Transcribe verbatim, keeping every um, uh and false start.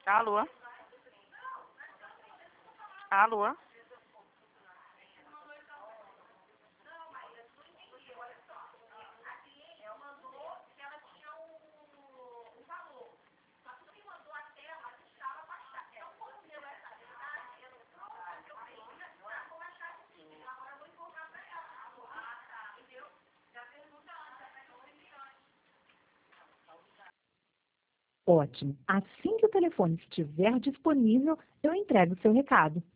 Alô? Alô? Ótimo. Assim que o telefone estiver disponível, eu entrego o seu recado.